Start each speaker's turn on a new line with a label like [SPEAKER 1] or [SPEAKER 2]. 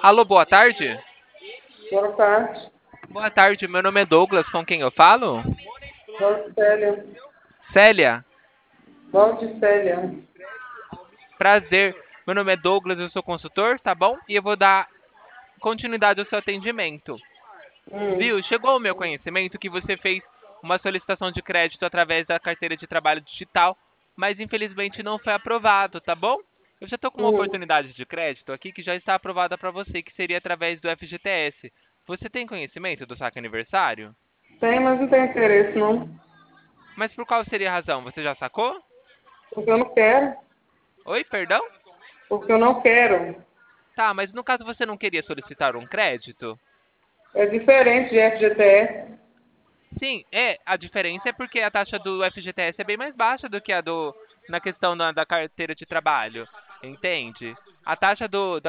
[SPEAKER 1] Alô, boa tarde?
[SPEAKER 2] Boa tarde.
[SPEAKER 1] Boa tarde, meu nome é Douglas, com quem eu falo?
[SPEAKER 2] Valcélia.
[SPEAKER 1] Célia,
[SPEAKER 2] Valdicélia.
[SPEAKER 1] prazer. Meu nome é Douglas, eu sou consultor, tá bom? E eu vou dar continuidade ao seu atendimento.
[SPEAKER 2] Hum,
[SPEAKER 1] Viu? Chegou ao meu conhecimento que você fez uma solicitação de crédito através da carteira de trabalho digital, mas infelizmente não foi aprovado, tá bom? Eu já estou com uma
[SPEAKER 2] hum.
[SPEAKER 1] oportunidade de crédito aqui que já está aprovada para você, que seria através do FGTS. Você tem conhecimento do saque aniversário?
[SPEAKER 2] Tem, mas não tem interesse, não.
[SPEAKER 1] Mas por qual seria a razão? Você já sacou?
[SPEAKER 2] Porque eu não quero.
[SPEAKER 1] Oi, perdão?
[SPEAKER 2] Porque eu não quero.
[SPEAKER 1] Tá, mas no caso você não queria solicitar um crédito?
[SPEAKER 2] É diferente de FGTS.
[SPEAKER 1] Sim, a diferença é porque a taxa do FGTS é bem mais baixa do que a do na questão da carteira de trabalho, entende? A taxa da